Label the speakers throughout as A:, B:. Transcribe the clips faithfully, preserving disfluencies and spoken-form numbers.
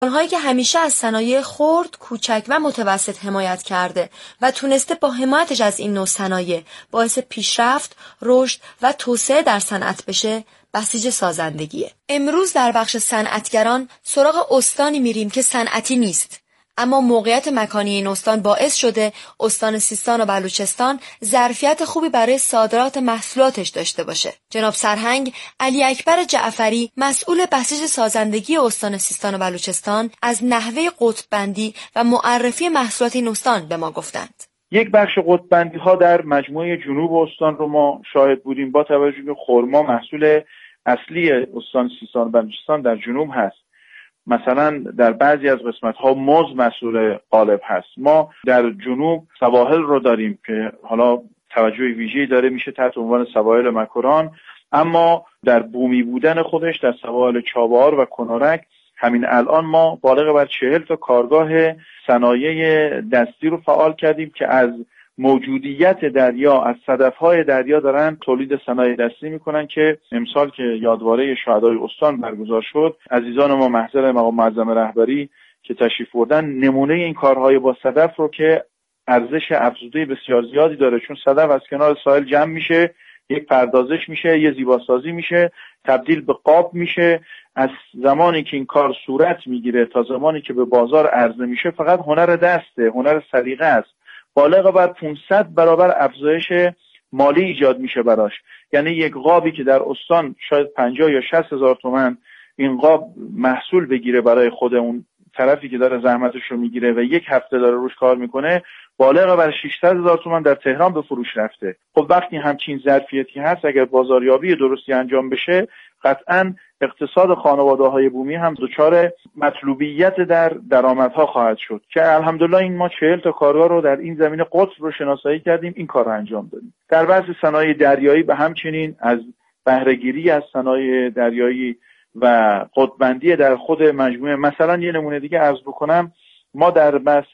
A: آنهایی که همیشه از صنایع خرد، کوچک و متوسط حمایت کرده و تونسته با حمایتش از این نوع صنایع باعث پیشرفت، رشد و توسعه در صنعت بشه، بسیج سازندگیه. امروز در بخش صنعتگران سراغ استانی میریم که صنعتی نیست، اما موقعیت مکانی این استان باعث شده استان سیستان و بلوچستان ظرفیت خوبی برای صادرات محصولاتش داشته باشه. جناب سرهنگ علی اکبر جعفری، مسئول بسیج سازندگی استان سیستان و بلوچستان، از نحوه قطب‌بندی و معرفی محصولات این استان به ما گفتند.
B: یک بخش قطب‌بندی ها در مجموعه جنوب استان رو ما شاهد بودیم، با توجه به خرما محصول اصلی استان سیستان و بلوچستان در جنوب هست. مثلا در بعضی از قسمت‌ها موز مسئول غالب هست. ما در جنوب سواحل رو داریم که حالا توجه ویژه‌ای داره میشه تحت عنوان سواحل مکران، اما در بومی بودن خودش در سواحل چابهار و کنارک همین الان ما بالغ بر چهل تا کارگاه صنایع دستی رو فعال کردیم که از موجودیت دریا، از صدف‌های دریا دارن تولید صنایع دستی میکنن که امسال که یادواره شهدای استان برگزار شد، عزیزان ما محضر مقام معظم رهبری که تشریف بردن نمونه این کارهای با صدف رو که ارزش افزوده بسیار زیادی داره، چون صدف از کنار ساحل جمع میشه، یک پردازش میشه، یه زیباسازی میشه، تبدیل به قاب میشه. از زمانی که این کار صورت میگیره تا زمانی که به بازار عرضه میشه فقط هنر دسته، هنر سلیقه است. بالغ بر پانصد برابر افزایش مالی ایجاد میشه براش. یعنی یک قابی که در استان شاید پنجاه یا شصت هزار تومان این قاب محصول بگیره برای خود اون طرفی که داره زحمتش رو میگیره و یک هفته داره روش کار میکنه، بالغ بر ششصد هزار تومان در تهران به فروش رفته. خب وقتی همچین ظرفیتی هست، اگر بازاریابی درستی انجام بشه، قطعاً اقتصاد خانواده‌های بومی هم دچار مطلوبیت در درآمدها خواهد شد که الحمدلله این ما چهل تا کارگاه رو در این زمینه قطب رو شناسایی کردیم، این کار رو انجام دادیم. در بحث صنایع دریایی به همچنین از بهره‌گیری از صنایع دریایی و قطب‌بندی در خود مجموعه، مثلا یه نمونه دیگه عرض بکنم، ما در بحث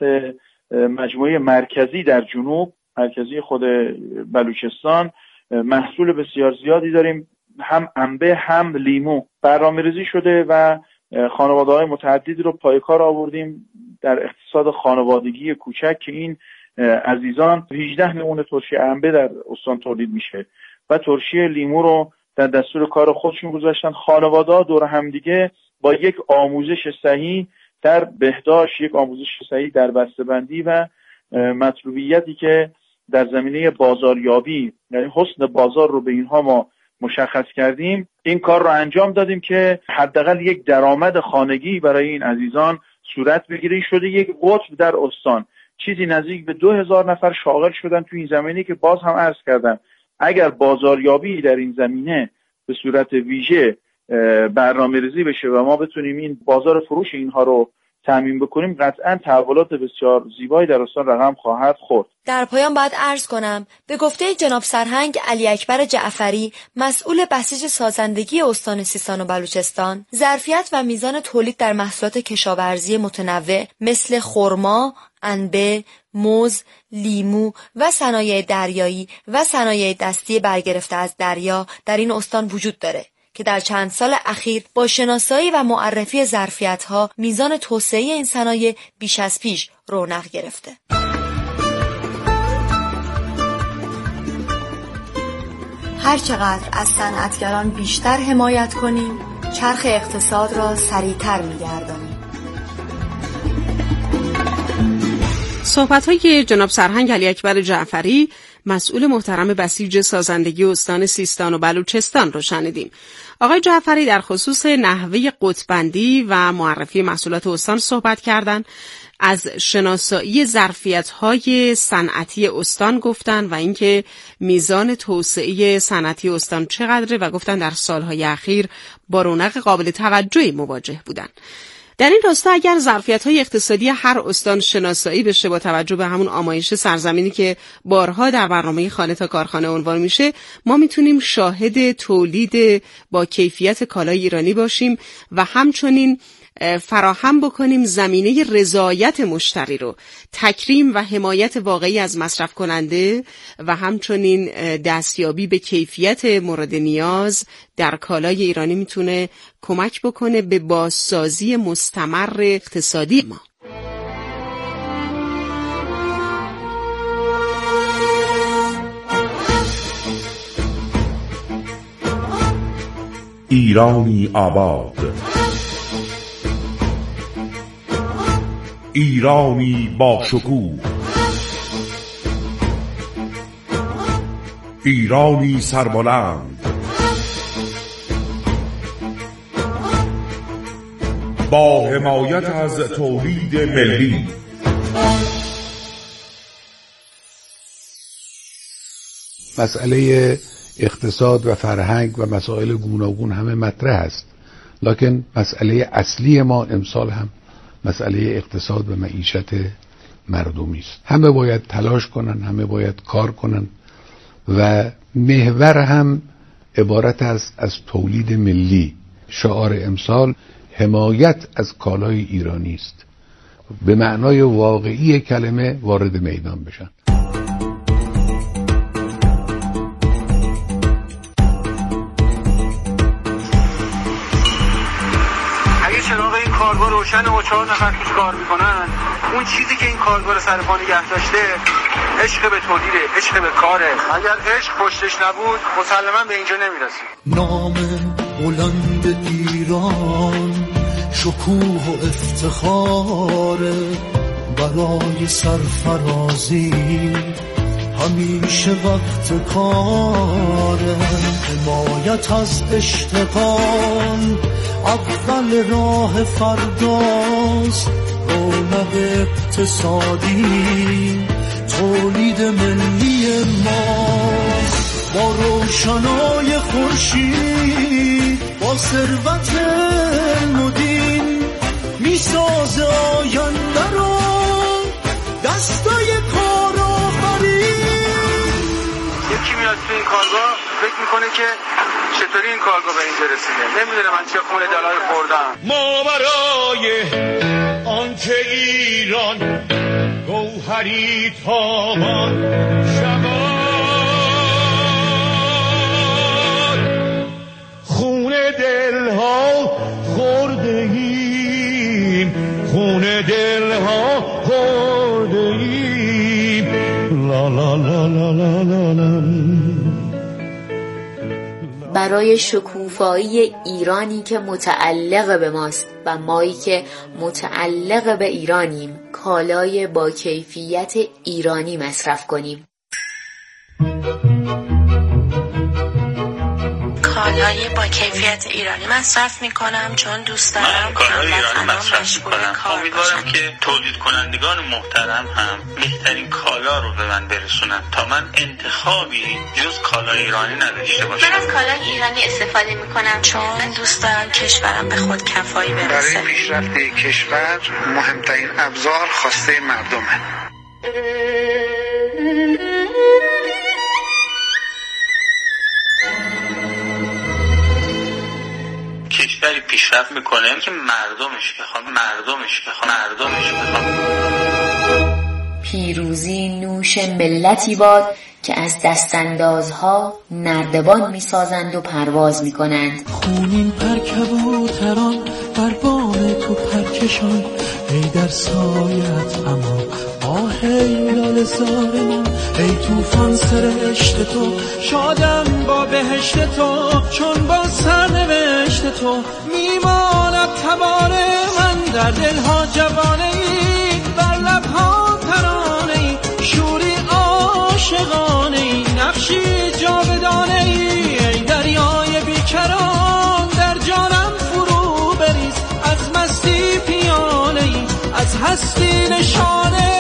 B: مجموعه مرکزی در جنوب، مرکزی خود بلوچستان، محصول بسیار زیادی داریم، هم انبه هم لیمو برنامه‌ریزی شده و خانواده‌های متعددی رو پای کار آوردیم در اقتصاد خانوادگی کوچک که این عزیزان هجده نمونه ترشی انبه در استان تولید میشه و ترشی لیمو رو در دستور کار خودشون گذاشتن. خانواده‌ها دور هم دیگه با یک آموزش صحیح در بهداشت، یک آموزش صحیح در بسته‌بندی و مطلوبیتی که در زمینه بازاریابی، یعنی حسن بازار رو به اینها ما مشخص کردیم، این کار رو انجام دادیم که حداقل یک درآمد خانگی برای این عزیزان صورت بگیره. شده یک قطب در استان، چیزی نزدیک به دو هزار نفر شاغل شدن تو این زمینه که باز هم عرض کردم اگر بازاریابی در این زمینه به صورت ویژه برنامه‌ریزی بشه و ما بتونیم این بازار فروش اینها رو تامین بکنیم، قطعاً تحولات بسیار زیبایی در استان رقم خواهد خورد.
A: در پایان باید عرض کنم به گفته جناب سرهنگ علی اکبر جعفری، مسئول بسیج سازندگی استان سیستان و بلوچستان، ظرفیت و میزان تولید در محصولات کشاورزی متنوع مثل خرما، انبه، موز، لیمو و صنایع دریایی و صنایع دستی برگرفته از دریا در این استان وجود داره که در چند سال اخیر با شناسایی و معرفی ظرفیت‌ها میزان توسعه این صنایع بیش از پیش رونق گرفته. هر چقدر از صنعتگران بیشتر حمایت کنیم، چرخ اقتصاد را سریعتر می‌گردانیم.
C: صحبت‌های جناب سرهنگ علی اکبر جعفری، مسئول محترم بسیج سازندگی استان سیستان و بلوچستان رو شنیدیم. آقای جعفری در خصوص نحوه قطب‌بندی و معرفی محصولات استان صحبت کردند. از شناسایی ظرفیت‌های صنعتی استان گفتن و اینکه میزان توسعه صنعتی استان چقدره و گفتن در سالهای اخیر با رونق قابل توجهی مواجه بودن. در این راستا اگر ظرفیت‌های اقتصادی هر استان شناسایی بشه با توجه به همون آمایش سرزمینی که بارها در برنامه خانه تا کارخانه عنوان میشه، ما میتونیم شاهد تولید با کیفیت کالای ایرانی باشیم و همچنین فراهم بکنیم زمینه رضایت مشتری رو، تکریم و حمایت واقعی از مصرف کننده و همچنین دستیابی به کیفیت مورد نیاز در کالای ایرانی میتونه کمک بکنه به بازسازی مستمر اقتصادی ما.
D: ایرانی آباد، ایرانی با شکوه، ایرانی سربلند، با حمایت از تولید ملی.
E: مسئله اقتصاد و فرهنگ و مسائل گوناگون همه مطرح است، لکن مسئله اصلی ما امسال هم مسئله اقتصاد و معیشت مردمی است. همه باید تلاش کنن، همه باید کار کنن و محور هم عبارت است از تولید ملی. شعار امسال حمایت از کالای ایرانی است، به معنای واقعی کلمه وارد میدان بشن.
F: چراغ این کارگاه روشن و چهار نفر توش کار میکنن، اون چیزی که این کارگاه رو سر پا نگه داشته عشق به تولیده، عشق به کاره. اگر عشق پشتش نبود مسلما به اینجا نمیرسید.
G: نام بلند ایران شکوه و افتخار، برای سرفرازی همیشه وقت کار. حمایت از اشتغال اول راه فرداست، رونق اقتصادی تولید ملی ماست. با روشنای خورشید، با ثروت مدین میسازه آینده رو دستای کارآفرین.
F: یکی میاد تو این کارگاه فکر میکنه که چطوری این کارگاه به اینجا رسیده، نمیدونه من چه خون دلای خوردم.
H: ما برای آنکه ایران گوهری تابان شود، خون دلها خورده ایم، خون دلها خورده ایم. لا لا لا لا لا لا لا.
I: برای شکوفایی ایرانی که متعلق به ماست و مایی که متعلق به ایرانیم، کالای با کیفیت ایرانی مصرف کنیم.
J: کالای با کیفیت ایرانی مصرف میکنم چون دوست دارم
K: کالای ایرانی مصرف میکنم. امیدوارم که تولید کنندگان محترم هم بهترین کالا رو به من برسونن تا من انتخابی جز کالای ایرانی نداشته باشم.
J: من از کالای ایرانی استفاده میکنم چون من دوست دارم کشورم به خود کفایی برسه.
F: برای پیشرفت کشور مهمترین ابزار خواسته مردمه.
K: کشوری پیشرفت میکنه که مردمش بخوان، مردمش بخوان، مردمش بخوان.
I: پیروزی نوش ملتی باد که از دستاندازها نردبان میسازند و پرواز میکنند.
G: خونین پر کبوتران بر بام تو پرکشان، ای در سایت اما آه ای لال زار من، ای توفان سرشت تو شادم با بهشت تو، چون با سرنوشت تو میماند تبار من. در دلها جوانه ای، بر لبها ترانه ای، شوری عاشقانه ای، نقشی جاودانه ای. ای دریای بیکران در جانم فرو بریز، از مستی پیاله ای، از هستی نشانه ای.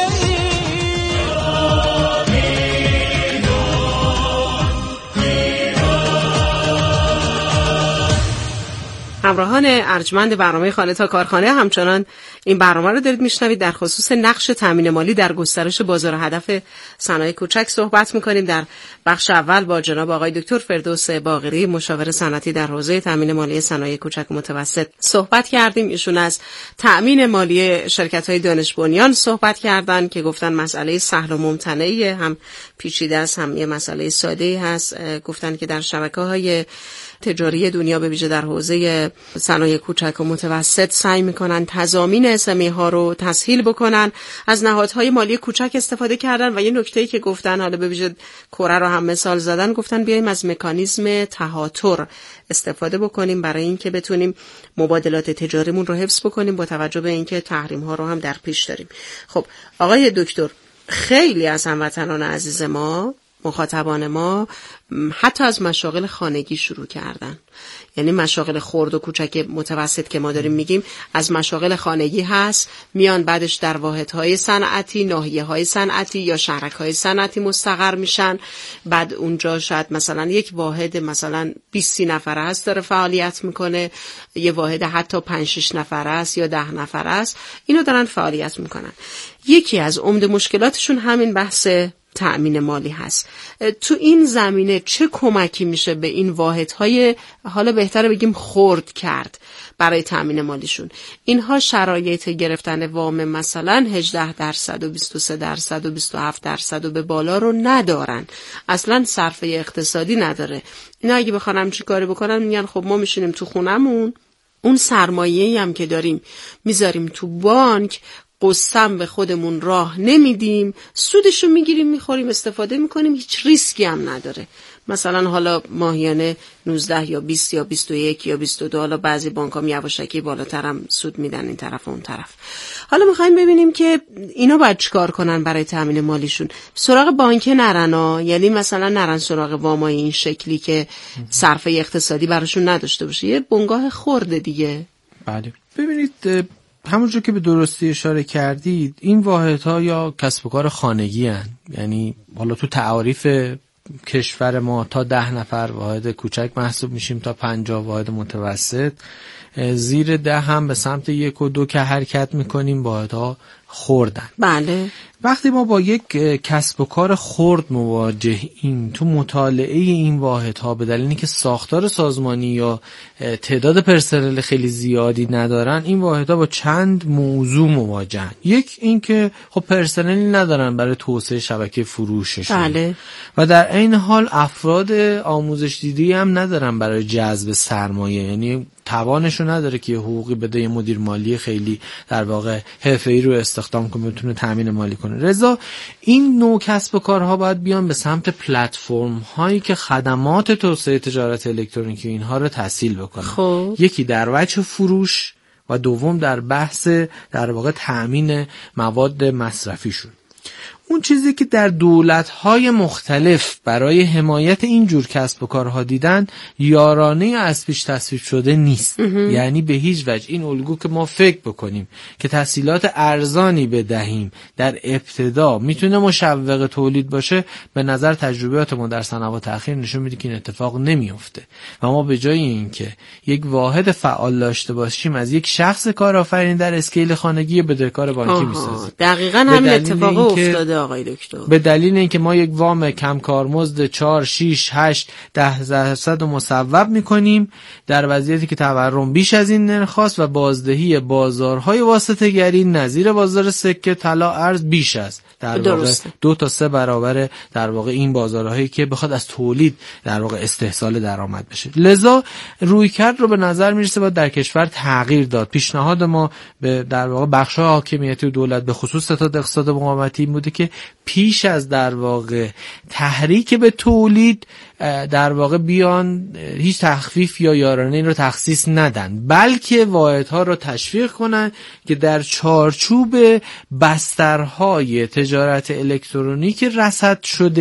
C: همراهان ارجمند برنامه خانه تا کارخانه، همچنان این برنامه رو دارید میشنوید. در خصوص نقش تامین مالی در گسترش بازار هدف صنایع کوچک صحبت میکنیم. در بخش اول با جناب آقای دکتر فردوس باقری، مشاور صنعتی در حوزه تامین مالی صنایع کوچک و متوسط صحبت کردیم. ایشون از تامین مالی شرکت‌های دانش بنیان صحبت کردن که گفتن مسئله سهل و ممتنعه، هم پیچیده است هم یه مسئله ساده‌ای هست. گفتن که در شبکه‌های تجاری دنیا به ویژه در حوزه صنایع کوچک و متوسط سعی میکنن تضامین اس ام ای ها رو تسهیل بکنن، از نهادهای مالی کوچک استفاده کردن و یه نکته‌ای که گفتن، حالا به ویژه کره رو هم مثال زدن، گفتن بیایم از مکانیزم تهاتر استفاده بکنیم برای اینکه بتونیم مبادلات تجاریمون رو حفظ بکنیم با توجه به اینکه تحریم ها رو هم در پیش داریم. خب آقای دکتر، خیلی از هموطنان عزیز ما، مخاطبان ما، حتی از مشاغل خانگی شروع کردن. یعنی مشاغل خرد و کوچک متوسط که ما داریم میگیم، از مشاغل خانگی هست، میان بعدش در واحدهای صنعتی، ناحیه‌های صنعتی یا شهرک‌های صنعتی مستقر میشن. بعد اونجا شاید مثلا یک واحد مثلا بیست نفره هست داره فعالیت میکنه، یه واحد حتی پنج شش نفره است یا ده نفره است، اینو دارن فعالیت میکنن. یکی از عمده مشکلاتشون همین بحث تأمین مالی هست. تو این زمینه چه کمکی میشه به این واحدهای، حالا بهتره بگیم خرد کرد، برای تأمین مالیشون؟ اینها شرایط گرفتن وام مثلا هجده درصد و بیست و سه درصد و بیست و هفت درصد و به بالا رو ندارن، اصلا صرفه اقتصادی نداره. اینا اگه بخوام چی کاری بکنن، میگن خب ما میشینیم تو خونمون، اون سرمایه‌ای هم که داریم میذاریم تو بانک، قسم به خودمون راه نمیدیم، سودشو میگیریم میخوریم استفاده میکنیم، هیچ ریسکی هم نداره. مثلا حالا ماهیانه نوزده یا بیست یا بیست و یک یا بیست و دو، حالا بعضی بانک هم یواشکی بالاتر هم سود میدن این طرف و اون طرف. حالا میخوایم ببینیم که اینا باید چیکار کنن برای تامین مالیشون. سراغ بانک نرن، یعنی مثلا نرن سراغ وامای این شکلی که صرفه اقتصادی براشون نداشته باشه، یه بنگاه خرده دیگه.
L: بله ببینید، همونجور که به درستی اشاره کردید، این واحدها یا کسب و کار خانگی هن. یعنی حالا تو تعاریف کشور ما تا ده نفر واحد کوچک محسوب میشیم، تا پنجاه واحد متوسط، زیر ده هم به سمت یک و دو که حرکت میکنیم واحدها خردن.
C: بله.
L: وقتی ما با یک کسب و کار خرد مواجهیم، تو مطالعه این واحدها به دلیل اینکه ساختار سازمانی یا تعداد پرسنل خیلی زیادی ندارن، این واحدها با چند موضوع مواجهن. یک اینکه خب پرسنلی ندارن برای توسعه شبکه فروششون.
C: بله.
L: و در این حال افراد آموزش دیدی هم ندارن برای جذب سرمایه، یعنی توانشو نداره که حقوقی بده یه مدیر مالی خیلی در واقع حرفه‌ای رو استخدام کنه بتونه تامین مالی کنه. رضا، این نوع کسب و کارها باید بیان به سمت پلتفرم هایی که خدمات توسعه تجارت الکترونیکی اینها رو تسهیل بکنه.
C: خب.
L: یکی در وجه فروش و دوم در بحث در واقع تامین مواد مصرفیشون. اون چیزی که در دولت‌های مختلف برای حمایت این جور کسب و کارها دیدن، یارانه از پیش تصویب شده نیست. یعنی به هیچ وجه این الگو که ما فکر بکنیم که تسهیلات ارزانی بدهیم در ابتدا میتونه مشوق تولید باشه، به نظر تجربیات ما در سنوات اخیر نشون میده که این اتفاق نمیفته و ما به جای اینکه یک واحد فعال داشته باشیم، از یک شخص کارآفرین در اسکیل خانگی بدهکار بانکی میسازیم.
C: دقیقاً همین اتفاق افتاده آقای دکتر.
L: به دلیل اینکه ما یک وام کم کارمزد چهار، شش، هشت، ده درصد رو مصوب میکنیم در وضعیتی که تورم بیش از این نرخ و بازدهی بازارهای واسطه‌گری نظیر بازار سکه، طلا، ارز بیش است. در واقع دو تا سه برابر در واقع این بازارهایی که بخواد از تولید در واقع استحصال درآمد بشه. لذا رویکرد رو به نظر میرسه باید در کشور تغییر داد. پیشنهاد ما به در واقع بخش‌های حاکمیتی و دولت به خصوص ستاد اقتصاد مقاومتی این بوده که پیش از در واقع تحریک به تولید در واقع بیان هیچ تخفیف یا یارانه این رو تخصیص ندن، بلکه واحدها رو تشویق کنن که در چارچوب بسترهای تجارت الکترونیک رصد شده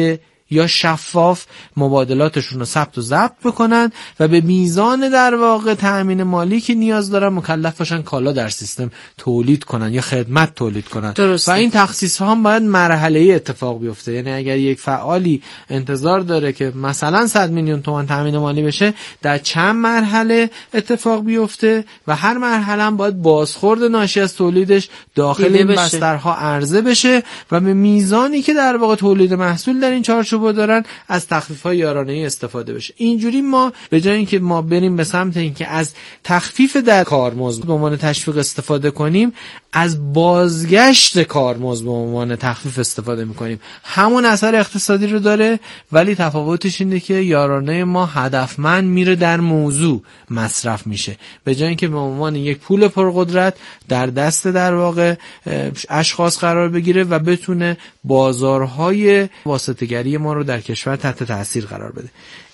L: یا شفاف مبادلاتشون رو ثبت و ضبط بکنن و به میزان در واقع تأمین مالی که نیاز دارن مکلف باشن کالا در سیستم تولید کنن یا خدمت تولید کنن.
C: درسته.
L: و این تخصیص ها هم باید مرحله اتفاق بیفته. یعنی اگر یک فعالی انتظار داره که مثلا صد میلیون تومان تأمین مالی بشه، در چند مرحله اتفاق بیفته و هر مرحله هم باید بازخورد ناشی از تولیدش داخل این بسترها عرضه بشه و به میزانی که در واقع تولید محصول در این چارچوب دارن از تخفیف‌های یارانه‌ای استفاده بشه. اینجوری ما به جای اینکه ما بریم به سمت اینکه از تخفیف در کارمزد به عنوان تشویق استفاده کنیم، از بازگشت کارمزد به عنوان تخفیف استفاده می‌کنیم. همون اثر اقتصادی رو داره، ولی تفاوتش اینه که یارانه ما هدفمند میره در موضوع مصرف میشه، به جای اینکه به عنوان یک پول پرقدرت در دست در واقع اشخاص قرار بگیره و بتونه بازارهای واسطه‌گری ما رو در کشور تحت تاثیر قرار بده.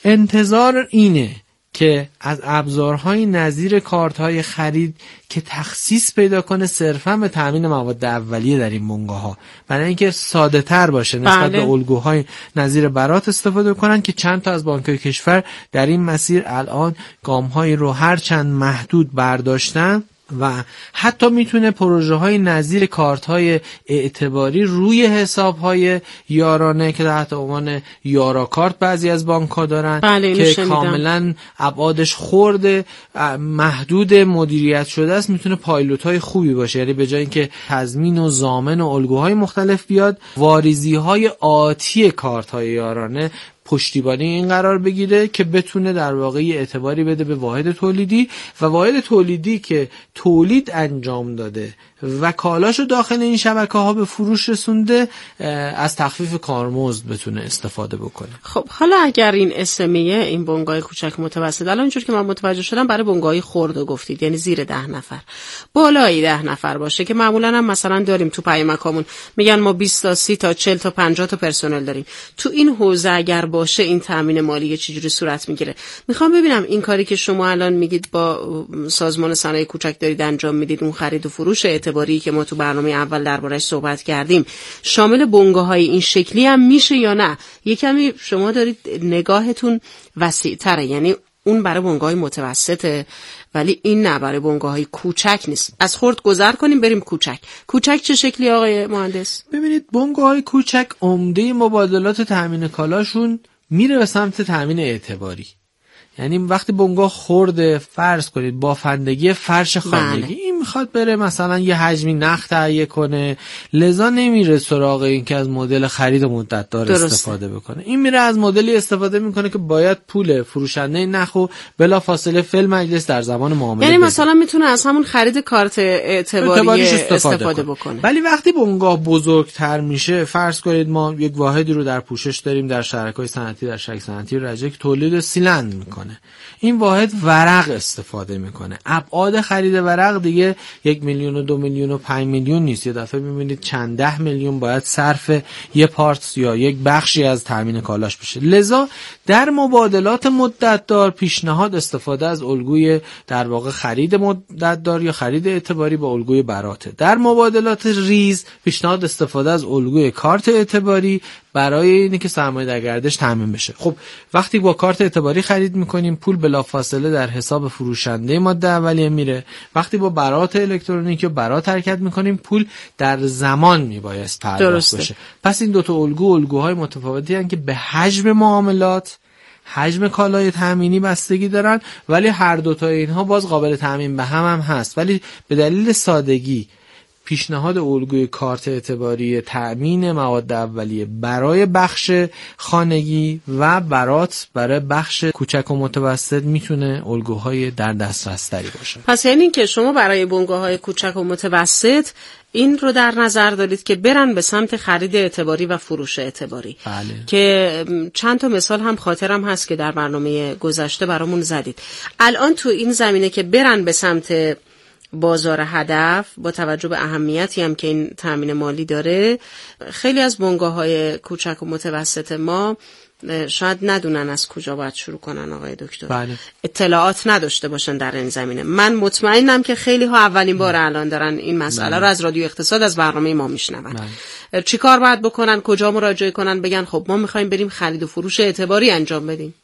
L: انتظار اینه که از ابزارهای نظیر کارت‌های خرید که تخصیص پیدا کنه صرفاً به تامین مواد اولیه در این بنگاه‌ها، برای اینکه ساده‌تر باشه نسبت به الگوهای نظیر برات استفاده کنن که چند تا از بانک‌های کشور در این مسیر الان گام‌هایی رو هر چند محدود برداشتن و حتی میتونه پروژه های نظیر کارت های اعتباری روی حساب های یارانه که تحت عنوان یارا کارت بعضی از بانک ها دارن
C: بله،
L: که
C: شنیدم.
L: کاملا ابعادش خورده محدود مدیریت شده است، میتونه پایلوت های خوبی باشه. یعنی به جای اینکه تضمین و ضامن و الگوهای مختلف بیاد، واریزی های آتی کارت های یارانه پشتیبانی این قرار بگیره که بتونه در واقع اعتباری بده به واحد تولیدی و واحد تولیدی که تولید انجام داده و کالاشو داخل این شبکه‌ها به فروش رسونده از تخفیف کارمزد بتونه استفاده بکنه.
C: خب حالا اگر این اسمیه این بنگاه کوچک متوسط، الان اینجور که من متوجه شدم برای بنگاه خرد گفتید، یعنی زیر ده نفر بالای ده نفر باشه که معمولا هم مثلا داریم تو پیامکامون میگن ما بیست تا سی تا چهل تا پنجاه تا پرسنل داریم. تو این حوزه اگر باشه این تامین مالی چجوری صورت میگیره؟ میخوام ببینم این کاری که شما الان میگید با سازمان صنایع کوچک دارید انجام میدید، اون خرید و فروش اعتباری که ما تو برنامه اول دربارش صحبت کردیم، شامل بنگاه‌های این شکلی هم میشه یا نه؟ یه کمی شما دارید نگاهتون وسیع‌تره، یعنی اون برای بنگاه‌های متوسطه ولی این نه برای بنگاه‌های کوچک نیست. از خرد گذر کنیم بریم کوچک. کوچک چه شکلی آقای مهندس؟
L: ببینید بنگاه‌های کوچک عمده مبادلات تامین کالاشون میره به سمت تامین اعتباری. یعنی وقتی بنگاه خورده، فرض کنید بافندگی فرش خانگی، بله. این میخواد بره مثلا یه حجمی نخ تهیه کنه، لذا نمیره سراغ این که از مدل خرید مدت دار استفاده بکنه. این میره از مدلی استفاده میکنه که باید پول فروشنده نخو بلا فاصله فل مجلس در زمان معامله،
C: یعنی
L: بده.
C: مثلا میتونه از همون خرید کارت اعتباری استفاده, استفاده بکنه.
L: ولی وقتی بنگاه بزرگتر میشه، فرض کنید ما یک واحدی رو در پوشش داریم در شرکای صنعتی، در شرکت صنعتی رجع که تولید سیلند میکنه، این واحد ورق استفاده میکنه. ابعاد خرید ورق دیگه یک میلیون و دو میلیون و پنج میلیون نیست، یه دفعه میبینید چند ده میلیون باید صرف یه پارت یا یک بخشی از تامین کالاش بشه. لذا در مبادلات مدت دار پیشنهاد استفاده از الگوی در واقع خرید مدت دار یا خرید اعتباری با الگوی براته. در مبادلات ریز پیشنهاد استفاده از الگوی کارت اعتباری برای اینه که سرمایه در گردش تامین بشه. خب وقتی با کارت اعتباری خرید میکنیم، پول بلافاصله در حساب فروشنده ماده اولیه میره. وقتی با برات الکترونیکی و برات حرکت میکنیم، پول در زمان میبایست پرداخت بشه. پس این دو تا الگو الگوهای متفاوتی هستند که به حجم معاملات، حجم کالای تامینی بستگی دارن، ولی هر دو تا اینها باز قابل تامین به هم هم هست. ولی به دلیل سادگی پیشنهاد الگوی کارت اعتباری تأمین مواد اولیه برای بخش خانگی و برات برای بخش کوچک و متوسط میتونه الگوهای در دسترس تری باشه.
C: پس یعنی که شما برای بنگاه‌های کوچک و متوسط این رو در نظر دارید که برن به سمت خرید اعتباری و فروش اعتباری.
L: بله.
C: که چند تا مثال هم خاطرم هست که در برنامه گذشته برامون زدید. الان تو این زمینه که برن به سمت بازار هدف، با توجه به اهمیتی هم که این تامین مالی داره، خیلی از بنگاه‌های کوچک و متوسط ما شاید ندونن از کجا باید شروع کنن آقای دکتر.
L: بله.
C: اطلاعات نداشته باشن در این زمینه. من مطمئنم که خیلی ها اولین بار الان دارن این مسئله بله. رو از رادیو اقتصاد از برنامه ما میشنون. چیکار باید بکنن؟ کجا مراجعه کنن بگن خب ما میخوایم بریم خرید و فروش اعتباری انجام بدیم؟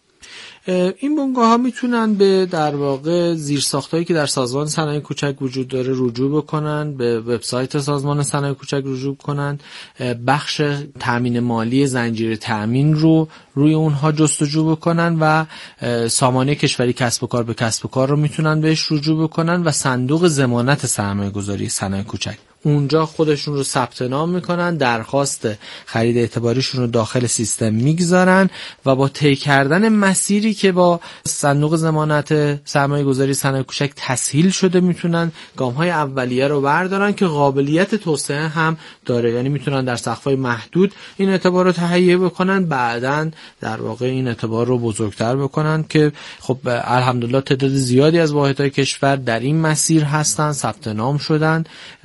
L: این بنگاه ها میتونن به در واقع زیرساختایی که در سازمان صنایع کوچک وجود داره رجوع بکنن، به وبسایت سازمان صنایع کوچک رجوع کنن، بخش تامین مالی زنجیره تامین رو روی اونها جستجو بکنن و سامانه کشوری کسب و کار به کسب و کار رو میتونن بهش رجوع بکنن و صندوق ضمانت سرمایه گذاری صنایع کوچک، اونجا خودشون رو ثبت نام میکنن، درخواست خرید اعتباریشون رو داخل سیستم میگذارن و با طی کردن مسیری که با صندوق ضمانت سرمایه گذاری صنایع کوچک تسهیل شده میتونن گام‌های اولیه رو بردارن که قابلیت توسعه هم داره، یعنی میتونن در سقف‌های محدود این اعتبار رو تهیه بکنن، بعداً در واقع این اعتبار رو بزرگتر بکنن که خب الحمدلله تعداد زیادی از واحدهای کشور در این مسیر هستن، ثبت نام شدن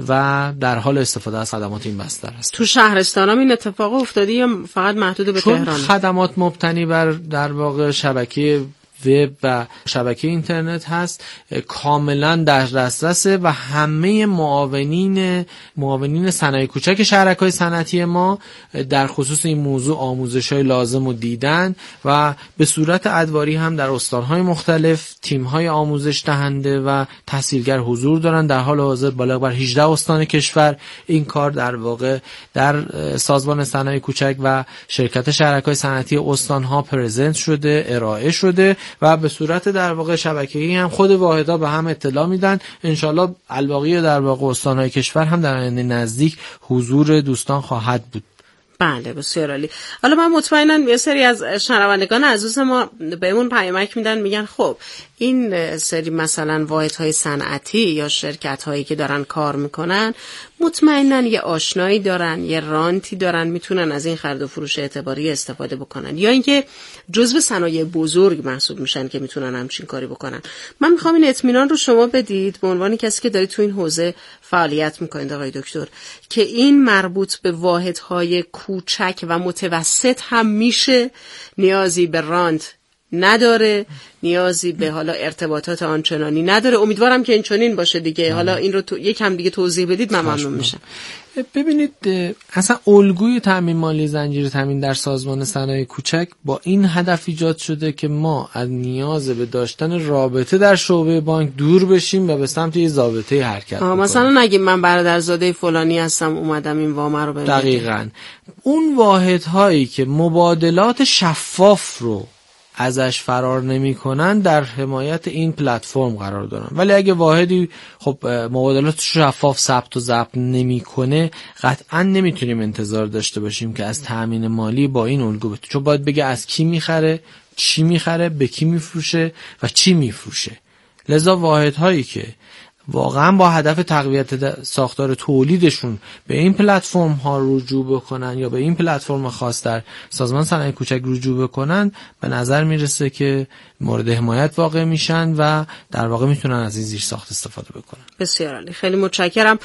L: و در حال استفاده از خدمات این بستر هست.
C: تو شهرستانام این اتفاق افتاده یا فقط محدود به تهران؟
L: چون خدمات مبتنی بر در واقع شبکه وب و شبکه اینترنت هست، کاملا در دسترس و همه معاونین معاونین صنایع کوچک شرکای صنعتی ما در خصوص این موضوع آموزش‌های لازم رو دیدن و به صورت ادواری هم در استان‌های مختلف تیم‌های آموزش دهنده و تحصیلگر حضور دارن. در حال حاضر بالغ بر هجده استان کشور این کار در واقع در سازمان صنایع کوچک و شرکت شرکای صنعتی استان‌ها پرزنت شده، ارائه شده و به صورت در واقع شبکه‌ای هم خود واحدها به هم اطلاع میدن. انشالله الباقی در واقع استان‌های کشور هم در آینده نزدیک حضور دوستان خواهد بود.
C: بله بسیار عالی. حالا من مطمئنم یه سری از شنوندگان عزیز ما بهمون پیامک میدن، میگن خب این سری مثلا واحدهای صنعتی یا شرکت‌هایی که دارن کار میکنن مطمئناً یه آشنایی دارن، یه رانتی دارن، میتونن از این خرید و فروش اعتباری استفاده بکنن، یا اینکه جزو صنایع بزرگ محسوب میشن که میتونن همچین کاری بکنن. من میخوام این اطمینان رو شما بدید به عنوان کسی که دارید تو این حوزه فعالیت میکنید آقای دکتر، که این مربوط به واحدهای کوچک و متوسط هم میشه، نیازی به رانت نداره، نیازی به حالا ارتباطات آنچنانی نداره. امیدوارم که این چنین باشه دیگه. مم. حالا این رو تو... یکم دیگه توضیح بدید، من ممنون میشم.
L: ببینید اصلا الگوی تامین مالی زنجیره تامین در سازمان صنایع کوچک با این هدف ایجاد شده که ما از نیاز به داشتن رابطه در شعبه بانک دور بشیم و به سمت یه ضابطه حرکت بکنیم.
C: مثلا نگیم من برادرزاده فلانی هستم اومدم این وام رو بگیرم.
L: دقیقاً اون واحدهایی که مبادلات شفاف رو ازش فرار نمی کنن در حمایت این پلتفرم قرار دارن، ولی اگه واحدی خب مبادلات شفاف ثبت و ضبط نمی کنه قطعا نمیتونیم انتظار داشته باشیم که از تامین مالی با این الگو بتونه، چون باید بگه از کی میخره، چی میخره، به کی میفروشه و چی میفروشه. لذا واحدهایی که واقعا با هدف تقویت ساختار تولیدشون به این پلتفرم ها رجوع بکنن یا به این پلتفرم خاص در سازمان صنایع کوچک رجوع بکنن، به نظر میرسه که مورد حمایت واقع میشن و در واقع میتونن از این زیرساخت استفاده بکنن.
C: بسیار عالی، خیلی متشکرم.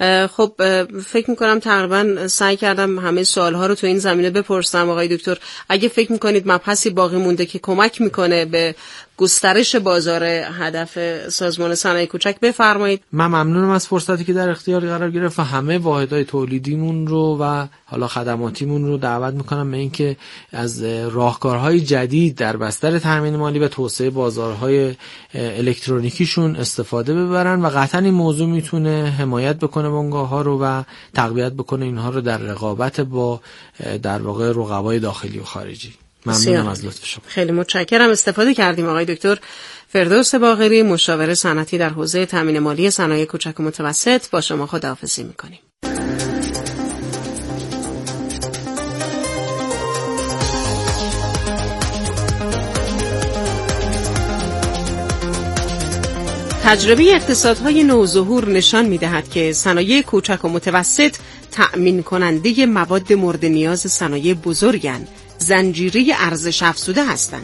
C: خب فکر میکنم تقریبا سعی کردم همه سوال ها رو تو این زمینه بپرسم. آقای دکتر اگه فکر میکنید مبحثی باقی مونده که کمک میکنه به گسترش بازار هدف سازمان صنایع کوچک بفرمایید.
L: من ممنونم از فرصتی که در اختیار قرار گرفت و همه واحدهای تولیدیمون رو و حالا خدماتیمون رو دعوت میکنم به اینکه از راهکارهای جدید در بستر تامین مالی و توسعه بازارهای الکترونیکیشون استفاده ببرن و قطعا این موضوع میتونه حمایت بکنه بنگاه‌ها رو و تقویت بکنه اینها رو در رقابت با در واقع رقبای داخلی و خارجی. ممنونم از لطف شما.
C: خیلی متشکرم. استفاده کردیم. آقای دکتر فردوس باقری، مشاور صنعتی در حوزه تامین مالی صنایع کوچک و متوسط، با شما خداحافظی می‌کنیم. تجربه اقتصادهای نوظهور نشان می‌دهد که صنایع کوچک و متوسط تأمین کننده مواد مورد نیاز صنایع بزرگند، زنجیره ارزش افزوده هستند.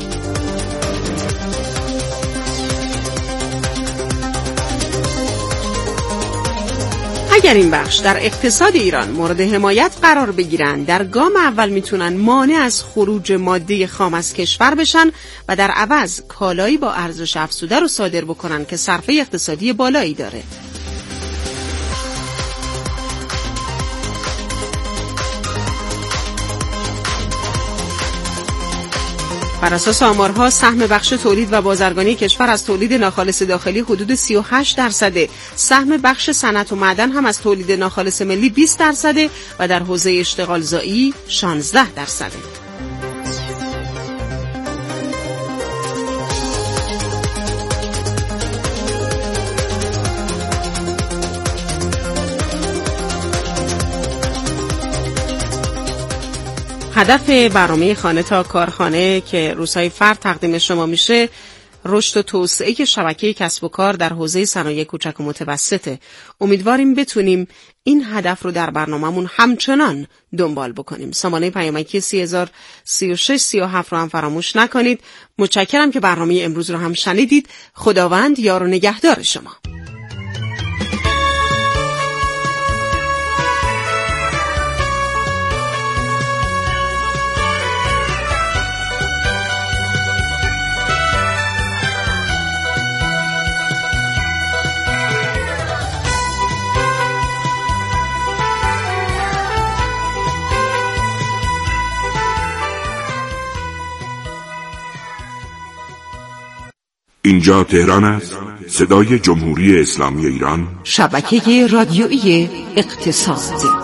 C: اگر این بخش در اقتصاد ایران مورد حمایت قرار بگیرند، در گام اول میتونن مانع از خروج ماده خام از کشور بشن و در عوض کالایی با ارزش افزوده رو صادر بکنن که صرفه اقتصادی بالایی داره. بر اساس آمارها سهم بخش تولید و بازرگانی کشور از تولید ناخالص داخلی حدود سی و هشت درصده. سهم بخش صنعت و معدن هم از تولید ناخالص ملی بیست درصده و در حوزه اشتغال زایی شانزده درصده. هدف برنامه خانه تا کارخانه که روزهای فرد تقدیم شما میشه رشد و توسعه شبکه کسب و کار در حوزه صنایع کوچک و متوسطه. امیدواریم بتونیم این هدف رو در برنامه‌مون همچنان دنبال بکنیم. سامانه پیامکی سی هزار سی و شش سی و هفت رو هم فراموش نکنید. متشکرم که برنامه امروز رو هم شنیدید. خداوند یار و نگهدار شما.
D: اینجا تهران است، صدای جمهوری اسلامی ایران،
M: شبکه رادیویی اقتصاد.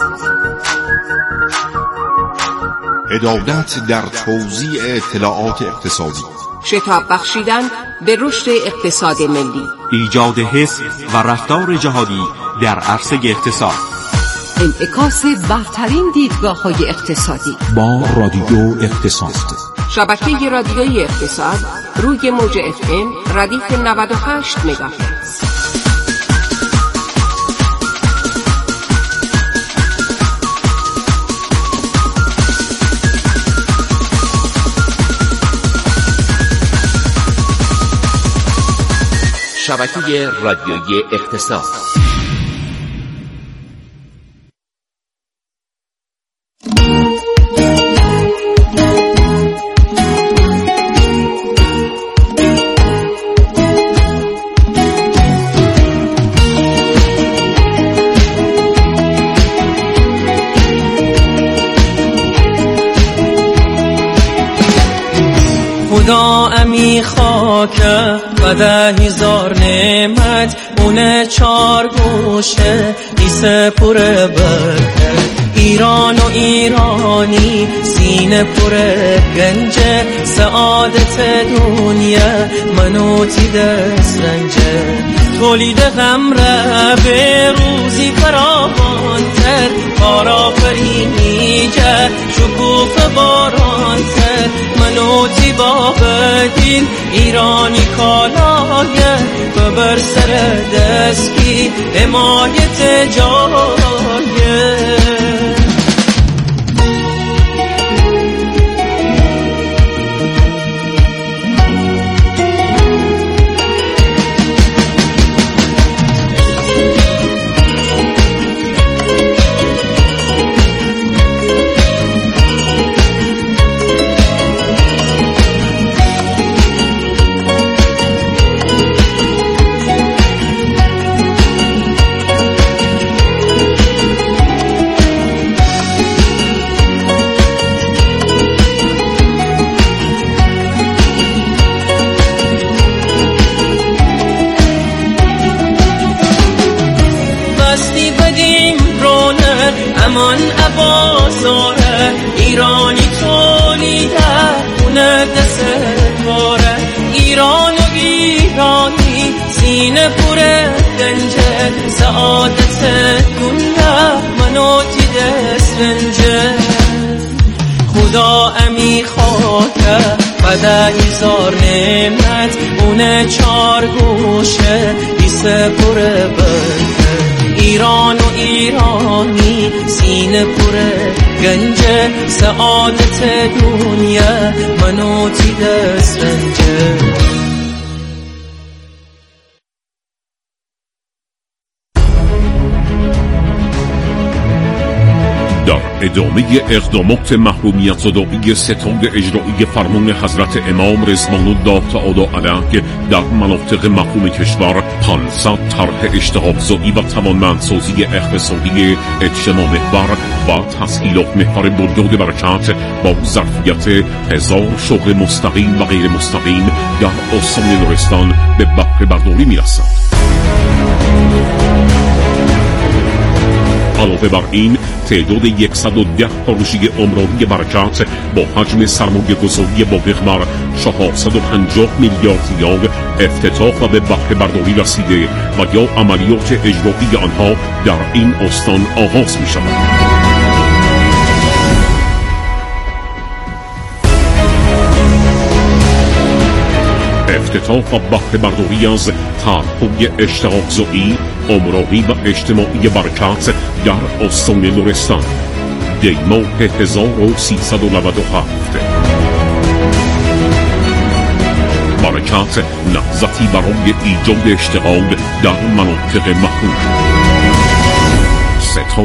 N: عدالت در توزیع اطلاعات اقتصادی،
M: شتاب بخشیدن به رشد اقتصاد ملی،
O: ایجاد حس و رفتار جهادی در عرصه اقتصاد،
M: انعکاس برترین دیدگاه‌های اقتصادی
O: با رادیو اقتصاد.
M: شبکه رادیویی اقتصاد روی موج اف ام ردیف نود و هشت مگاهرتز.
O: شبکه رادیویی اقتصاد.
G: خدا امی خاکه و ده هزار نعمت اونه چار گوشه ایسه پره برکت ایران و ایرانی سینه پره گنجه سعادت دنیا منوتی دست رنجه تولید غمره به روزی فراوانتر کارآفرینی که شکوفه بارانتر منوتی با بدین ایرانی کالایه و بر سر دسکی حمایت جایه امان ابازاره ایرانی تولیده اونه دست باره ایران و ایرانی سینه پره گنجه سعادت دنیا منوتی دست رنجه خدا امی خاکه و ده هزار نعمت اونه چار گوشه ایسه پره برکت ایران و ایرانی سینه پره گنجه سعادت دنیا منوتی دست رنجه
D: در ادامه اقدامات محرومیت زدایی ستاد اجرایی فرمان حضرت امام رضوان الله تعالی علیه در مناطق محروم کشور، پانصد طرح اشتغالزایی و توانمندسازی اقتصادی اجتماع محور و تسهیلات محور بنیاد برکت با ظرفیت هزار شغل مستقیم و غیر مستقیم در استان لرستان به بهره برداری می‌رسد. علاوه بر این، تعداد صد و ده پروژه عمرانی برکت با حجم سرمایه گذاری بالغ بر چهارصد و پنجاه میلیارد ریال افتتاح و به بهره برداری رسیده و یا عملیات اجرایی آنها در این استان آغاز می شود. افتتاح و بهره برداری از طرح‌های اشتغالزایی، عمرانی و اجتماعی برکت در استان لرستان دی ماه هزار و سیصد و نود و هفت. برکت نهضتی برای ایجاد اشتغال در مناطق محروم.